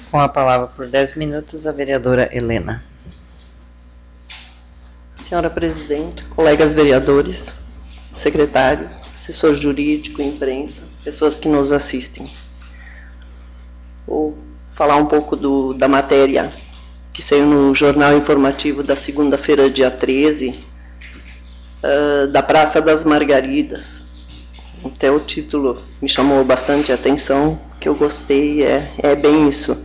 Com a palavra por 10 minutos, a vereadora Helena. Senhora Presidente, colegas vereadores, secretário, assessor jurídico, imprensa, pessoas que nos assistem. Vou falar um pouco da matéria que saiu no Jornal Informativo da segunda-feira, dia 13, da Praça das Margaridas. Até o título me chamou bastante a atenção, que eu gostei, é bem isso.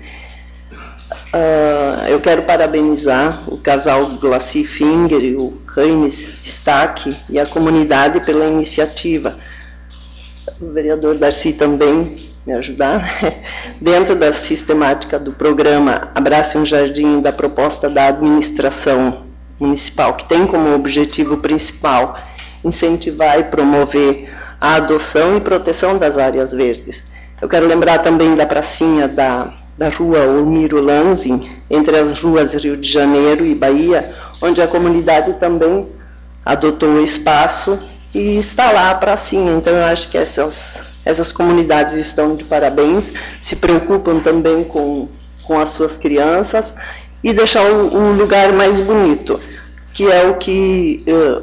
Eu quero parabenizar o casal Glaci Finger e o Heinz Stack e a comunidade pela iniciativa. O vereador Darcy também me ajudar. Dentro da sistemática do programa Abrace um Jardim, da proposta da administração municipal, que tem como objetivo principal incentivar e promover a adoção e proteção das áreas verdes. Eu quero lembrar também da pracinha da rua Olmiro Lanzin, entre as ruas Rio de Janeiro e Bahia, onde a comunidade também adotou o espaço e está lá a pracinha. Então eu acho que essas comunidades estão de parabéns, se preocupam também com as suas crianças e deixar um lugar mais bonito, que é o que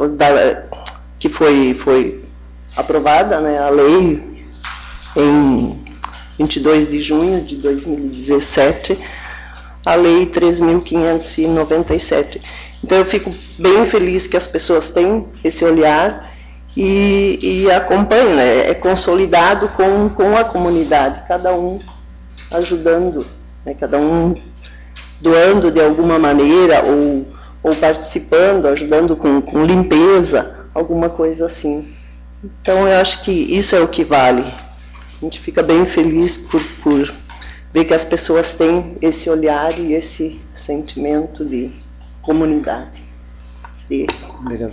foi aprovada, né, a lei em 22 de junho de 2017, a Lei 3.597. Então eu fico bem feliz que as pessoas têm esse olhar e acompanham, né? É consolidado com a comunidade, cada um ajudando, né? Cada um doando de alguma maneira ou participando, ajudando com limpeza, alguma coisa assim. Então eu acho que isso é o que vale. A gente fica bem feliz por ver que as pessoas têm esse olhar e esse sentimento de comunidade. Isso.